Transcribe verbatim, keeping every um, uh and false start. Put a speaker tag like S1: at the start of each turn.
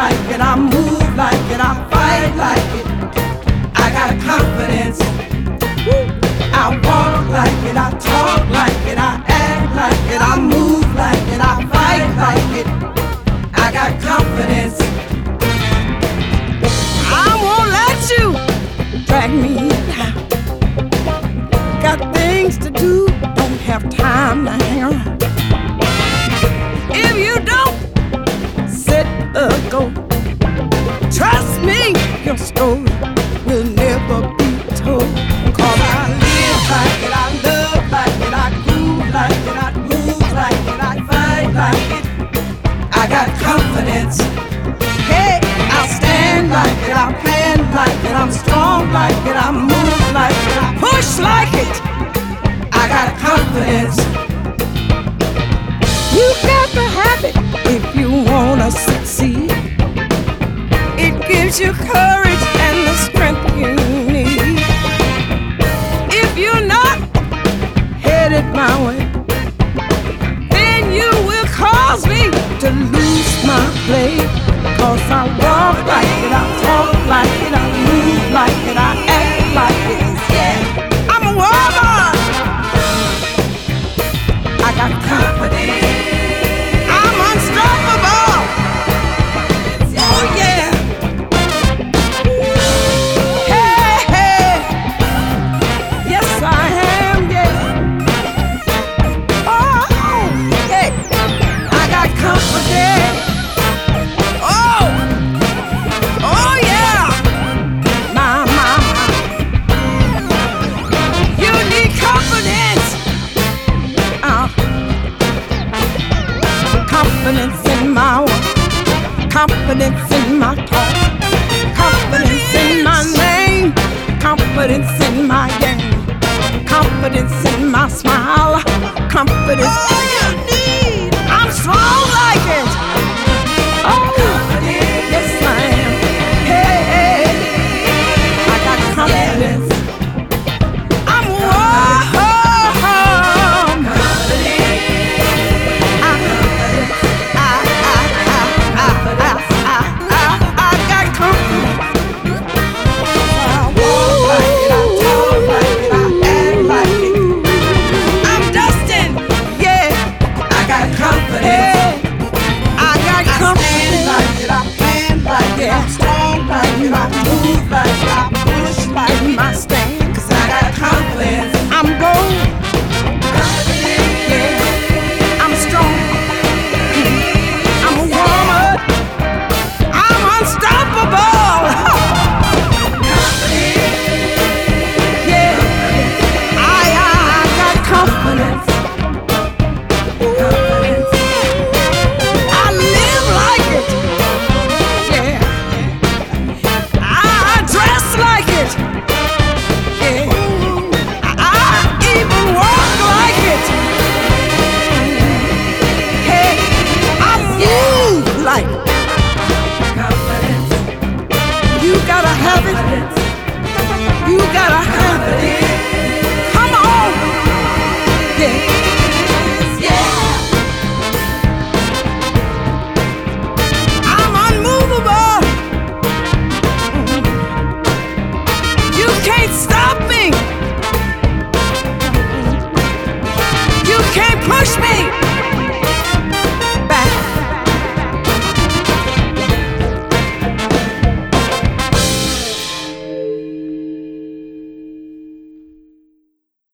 S1: like it, I move like it, I fight like it. I got confidence. I walk like it, I talk like it, I act like it, I move like it, I fight like it. I got confidence. I won't let you drag me down. Got things to do, don't have time to hang around. If you don't set a goal, trust me, your story will never be told. Cause I live like it, I love like it, I groove like it, I move like it, I fight like it. I got confidence. Hey, I stand like it, I plan like it, I'm strong like it, I move like it, I push like it. I got confidence. You got to have it if you wanna succeed. It gives you courage and the strength you need. If you're not headed my way, then you will cause me to lose my place. Cause I walk like it, I talk like it, I move like it, I act like it. Yeah, I'm a woman. I got confidence. I'm unstoppable. Oh yeah. Hey, hey. Yes, I am, yeah. Oh, hey. I got confidence. Oh, oh yeah. My, my, my. You need confidence. Uh, confidence in my work, confidence in my talk, confidence in my name, confidence in my game, confidence in my smile, confidence. All you need. I'm strong like it.